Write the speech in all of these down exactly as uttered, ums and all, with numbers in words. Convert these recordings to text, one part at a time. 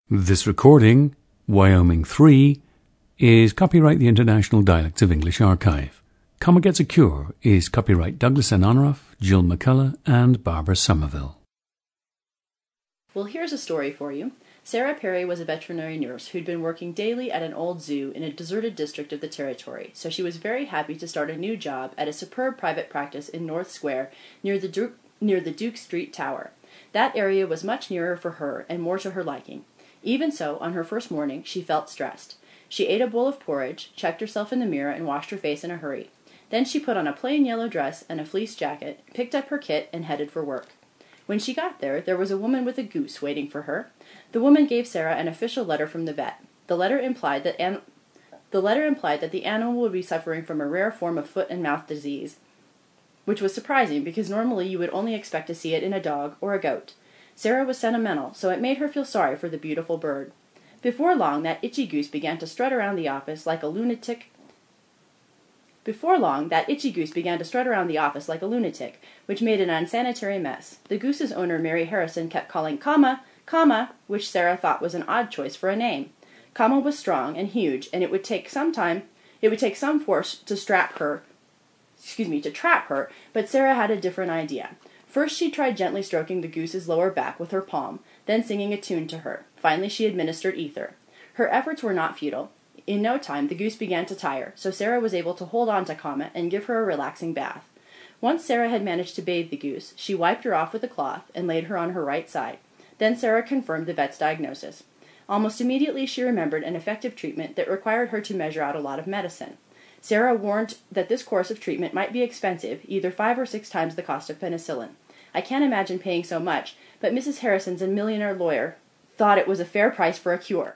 This recording, Wyoming three, is copyright the International Dialects of English Archive. Comma Gets a Cure is copyright Douglas N. Onoroff, Jill McCullough, and Barbara Somerville. Well, here's a story for you. Sarah Perry was a veterinary nurse who'd been working daily at an old zoo in a deserted district of the territory, so she was very happy to start a new job at a superb private practice in North Square near the Duke, near the Duke Street Tower. That area was much nearer for her and more to her liking. Even so, on her first morning, she felt stressed. She ate a bowl of porridge, checked herself in the mirror, and washed her face in a hurry. Then she put on a plain yellow dress and a fleece jacket, picked up her kit, and headed for work. When she got there, there was a woman with a goose waiting for her. The woman gave Sarah an official letter from the vet. The letter implied that an- the letter implied that the animal would be suffering from a rare form of foot and mouth disease, which was surprising because normally you would only expect to see it in a dog or a goat. Sarah was sentimental, so it made her feel sorry for the beautiful bird. Before long, that itchy goose began to strut around the office like a lunatic. Before long, that itchy goose began to strut around the office like a lunatic, which made an unsanitary mess. The goose's owner, Mary Harrison, kept calling Comma, Comma, which Sarah thought was an odd choice for a name. Comma was strong and huge, and it would take some time, it would take some force to strap her, excuse me, to trap her, but Sarah had a different idea. First, she tried gently stroking the goose's lower back with her palm, then singing a tune to her. Finally, she administered ether. Her efforts were not futile. In no time, the goose began to tire, so Sarah was able to hold on to Comma and give her a relaxing bath. Once Sarah had managed to bathe the goose, she wiped her off with a cloth and laid her on her right side. Then Sarah confirmed the vet's diagnosis. Almost immediately, she remembered an effective treatment that required her to measure out a lot of medicine. Sarah warned that this course of treatment might be expensive, either five or six times the cost of penicillin. I can't imagine paying so much, but Missus Harrison's a millionaire lawyer thought it was a fair price for a cure.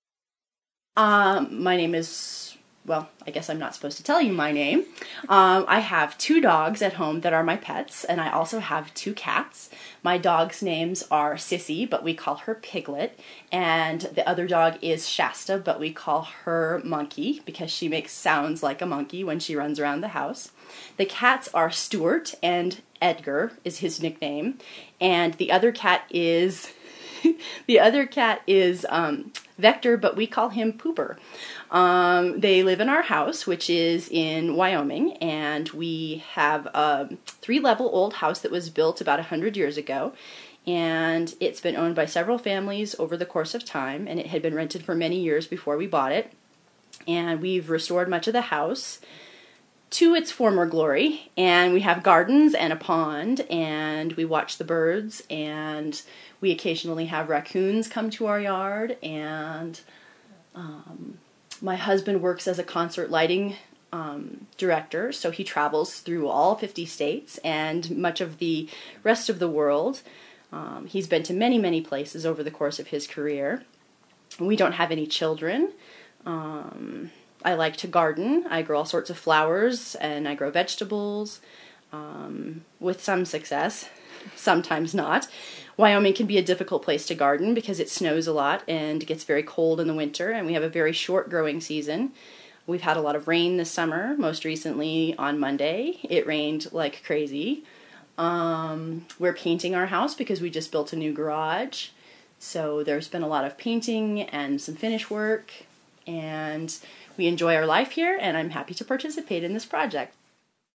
Um, my name is, well, I guess I'm not supposed to tell you my name. Um, I have two dogs at home that are my pets, and I also have two cats. My dogs' names are Sissy, but we call her Piglet, and the other dog is Shasta, but we call her Monkey, because she makes sounds like a monkey when she runs around the house. The cats are Stuart, and Edgar is his nickname, and the other cat is... the other cat is um, Vector, but we call him Pooper. Um, they live in our house, which is in Wyoming, and we have a three-level old house that was built about one hundred years ago, and it's been owned by several families over the course of time, and it had been rented for many years before we bought it, and we've restored much of the house to its former glory, and we have gardens and a pond, and we watch the birds, and we occasionally have raccoons come to our yard, and um, my husband works as a concert lighting um, director, so he travels through all fifty states and much of the rest of the world. Um, he's been to many, many places over the course of his career. We don't have any children. Um... I like to garden. I grow all sorts of flowers, and I grow vegetables, um, with some success, sometimes not. Wyoming can be a difficult place to garden because it snows a lot and gets very cold in the winter, and we have a very short growing season. We've had a lot of rain this summer. Most recently on Monday, it rained like crazy. Um, we're painting our house because we just built a new garage, so there's been a lot of painting and some finish work, and we enjoy our life here, and I'm happy to participate in this project.